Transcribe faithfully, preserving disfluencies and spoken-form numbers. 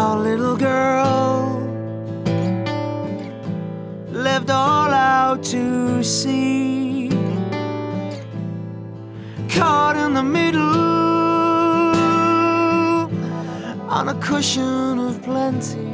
Our little girl left all out to sea, caught in the middle on a cushion of plenty.